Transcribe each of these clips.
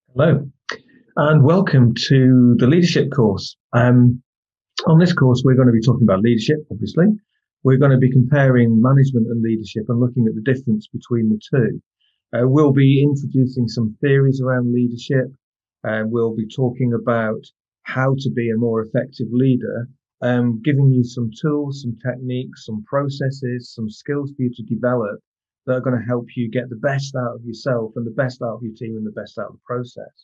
Hello, and welcome to the leadership course. On this course, we're going to be talking about leadership, obviously. We're going to be comparing management and leadership and looking at the difference between the two. We'll be introducing some theories around leadership. We'll be talking about how to be a more effective leader, giving you some tools, some techniques, some processes, some skills for you to develop that are going to help you get the best out of yourself and the best out of your team and the best out of the process.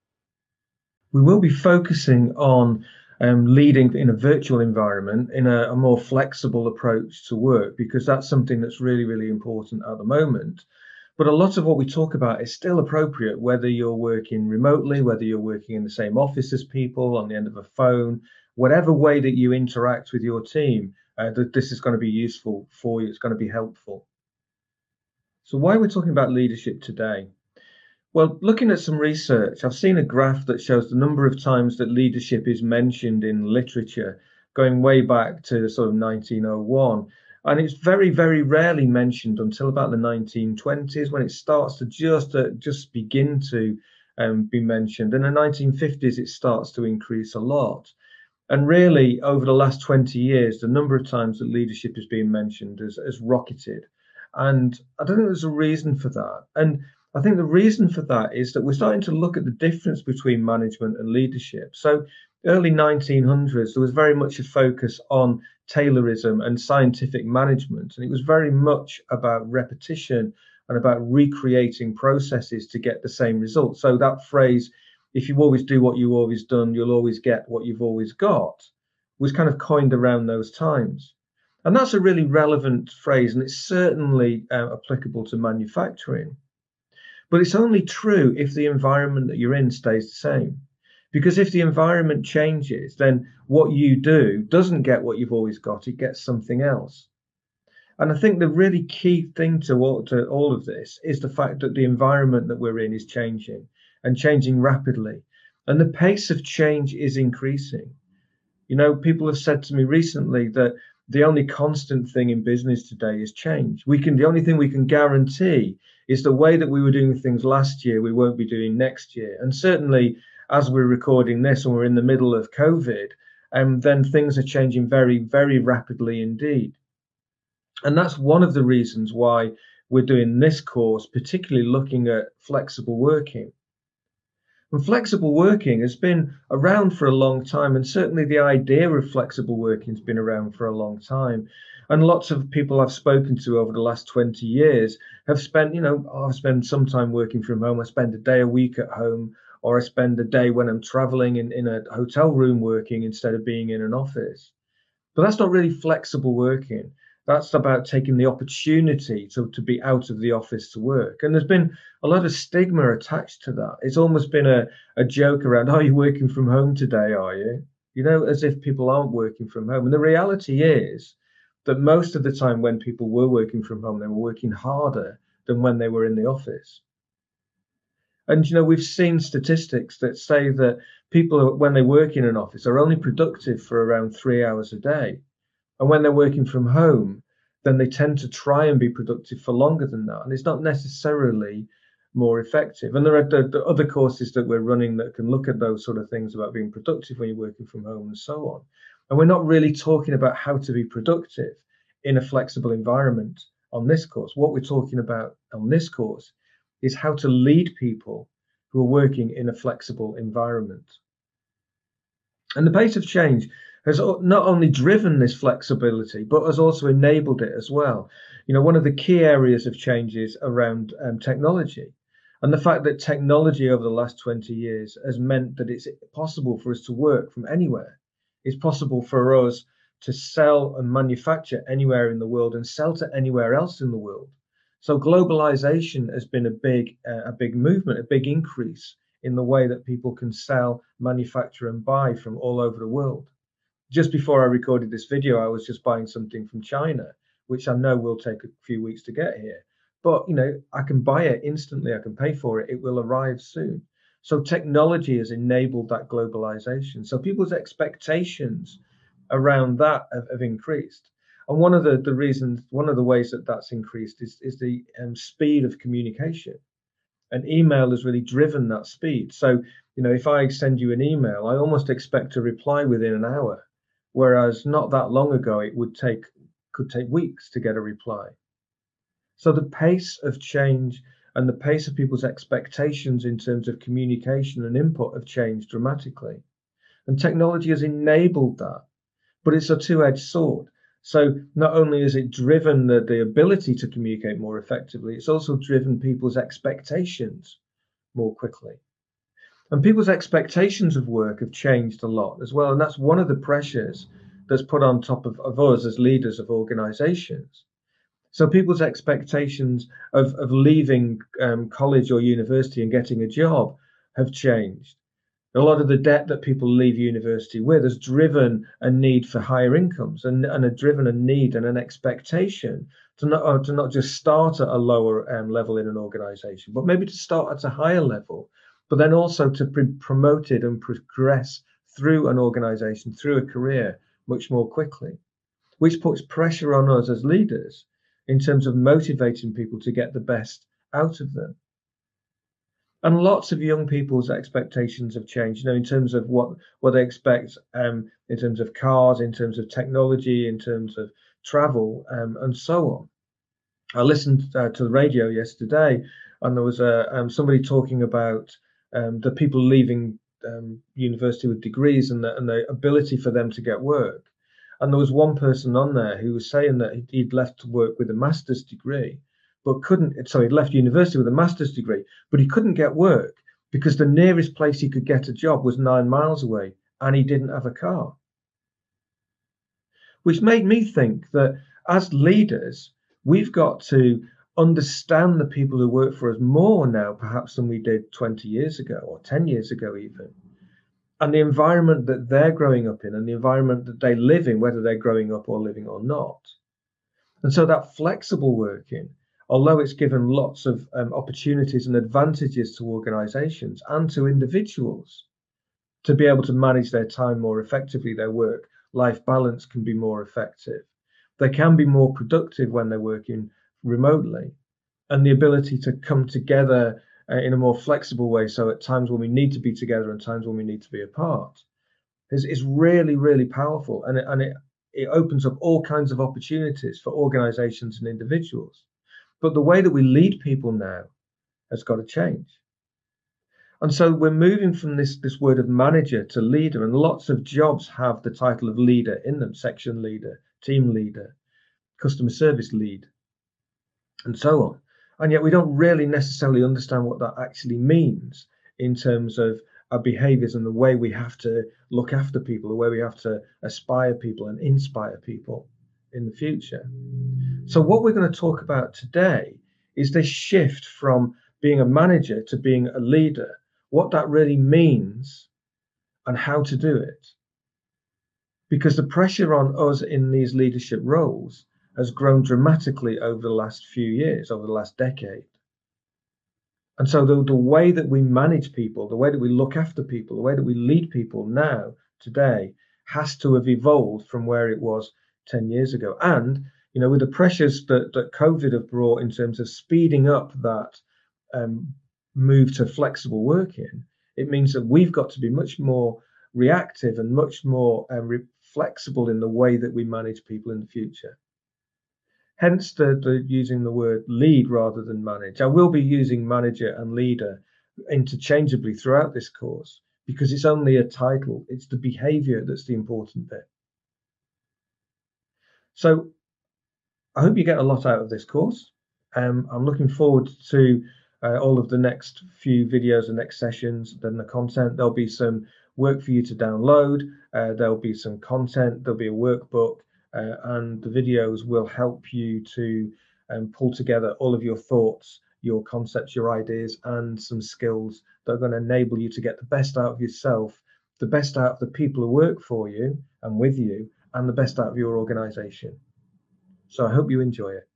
We will be focusing on leading in a virtual environment in a more flexible approach to work because that's something that's really, really important at the moment. But a lot of what we talk about is still appropriate, whether you're working remotely, whether you're working in the same office as people, on the end of a phone, whatever way that you interact with your team, that this is going to be useful for you. It's going to be helpful. So why are we talking about leadership today? Well, looking at some research, I've seen a graph that shows the number of times that leadership is mentioned in literature, going way back to sort of 1901. And it's very, very rarely mentioned until about the 1920s when it starts to just begin to be mentioned. In the 1950s, it starts to increase a lot. And really, over the last 20 years, the number of times that leadership is being mentioned has rocketed. And I don't think there's a reason for that. And I think the reason for that is that we're starting to look at the difference between management and leadership. So, early 1900s, there was very much a focus on Taylorism and scientific management. And it was very much about repetition and about recreating processes to get the same result. So, that phrase, if you always do what you've always done, you'll always get what you've always got, was kind of coined around those times. And that's a really relevant phrase, and it's certainly applicable to manufacturing. But it's only true if the environment that you're in stays the same. Because if the environment changes, then what you do doesn't get what you've always got, it gets something else. And I think the really key thing to all of this is the fact that the environment that we're in is changing and changing rapidly. And the pace of change is increasing. You know, people have said to me recently that the only constant thing in business today is change. The only thing we can guarantee is the way that we were doing things last year, we won't be doing next year. And certainly, as we're recording this and we're in the middle of COVID, then things are changing very, very rapidly indeed. And that's one of the reasons why we're doing this course, particularly looking at flexible working. And flexible working has been around for a long time, and certainly the idea of flexible working has been around for a long time. And lots of people I've spoken to over the last 20 years have spent, I've spent some time working from home. I spend a day a week at home, or I spend a day when I'm traveling in a hotel room working instead of being in an office. But that's not really flexible working. That's about taking the opportunity to be out of the office to work. And there's been a lot of stigma attached to that. It's almost been a joke around, oh, you're working from home today, are you? As if people aren't working from home. And the reality is that most of the time when people were working from home, they were working harder than when they were in the office. And we've seen statistics that say that people, when they work in an office, are only productive for around 3 hours a day. And when they're working from home, then they tend to try and be productive for longer than that. And it's not necessarily more effective. And there are the other courses that we're running that can look at those sort of things about being productive when you're working from home and so on. And we're not really talking about how to be productive in a flexible environment on this course. What we're talking about on this course is how to lead people who are working in a flexible environment. And the pace of change has not only driven this flexibility, but has also enabled it as well. One of the key areas of change is around technology. And the fact that technology over the last 20 years has meant that it's possible for us to work from anywhere. It's possible for us to sell and manufacture anywhere in the world and sell to anywhere else in the world. So globalization has been a big movement, a big increase in the way that people can sell, manufacture, and buy from all over the world. Just before I recorded this video, I was just buying something from China, which I know will take a few weeks to get here. But I can buy it instantly, I can pay for it, it will arrive soon. So technology has enabled that globalization. So people's expectations around that have increased. And one of the reasons, one of the ways that that's increased is the speed of communication. And email has really driven that speed. So, if I send you an email, I almost expect a reply within an hour, whereas not that long ago it could take weeks to get a reply. So the pace of change and the pace of people's expectations in terms of communication and input have changed dramatically. And technology has enabled that, but it's a two-edged sword. So not only has it driven the ability to communicate more effectively, it's also driven people's expectations more quickly. And people's expectations of work have changed a lot as well. And that's one of the pressures that's put on top of us as leaders of organizations. So people's expectations of leaving college or university and getting a job have changed. A lot of the debt that people leave university with has driven a need for higher incomes and have driven a need and an expectation to not just start at a lower level in an organization, but maybe to start at a higher level, but then also to be promoted and progress through an organization, through a career much more quickly, which puts pressure on us as leaders in terms of motivating people to get the best out of them. And lots of young people's expectations have changed, in terms of what they expect, in terms of cars, in terms of technology, in terms of travel, and so on. I listened to the radio yesterday, and there was somebody talking about the people leaving university with degrees and the ability for them to get work. And there was one person on there who was saying that he'd left to work with a master's degree, but he'd left university with a master's degree, but he couldn't get work because the nearest place he could get a job was 9 miles away and he didn't have a car. Which made me think that as leaders, we've got to understand the people who work for us more now, perhaps, than we did 20 years ago or 10 years ago, even. And the environment that they're growing up in and the environment that they live in, whether they're growing up or living or not. And so that flexible working, although it's given lots of opportunities and advantages to organizations and to individuals to be able to manage their time more effectively, their work-life balance can be more effective. They can be more productive when they're working remotely, and the ability to come together in a more flexible way. So at times when we need to be together and times when we need to be apart is really, really powerful. And it opens up all kinds of opportunities for organizations and individuals. But the way that we lead people now has got to change. And so we're moving from this word of manager to leader, and lots of jobs have the title of leader in them: section leader, team leader, customer service lead, and so on. And yet we don't really necessarily understand what that actually means in terms of our behaviors and the way we have to look after people, the way we have to aspire people and inspire people in the future. So what we're going to talk about today is this shift from being a manager to being a leader, what that really means and how to do it. Because the pressure on us in these leadership roles has grown dramatically over the last few years, over the last decade. And so the way that we manage people, the way that we look after people, the way that we lead people now, today, has to have evolved from where it was 10 years ago. And, with the pressures that COVID have brought in terms of speeding up that move to flexible working, it means that we've got to be much more reactive and much more flexible in the way that we manage people in the future. Hence the using the word lead rather than manage. I will be using manager and leader interchangeably throughout this course because it's only a title. It's the behavior that's the important bit. So I hope you get a lot out of this course. I'm looking forward to all of the next few videos and next sessions, then the content. There'll be some work for you to download. There'll be some content. There'll be a workbook. And the videos will help you to pull together all of your thoughts, your concepts, your ideas, and some skills that are going to enable you to get the best out of yourself, the best out of the people who work for you and with you, and the best out of your organization. So I hope you enjoy it.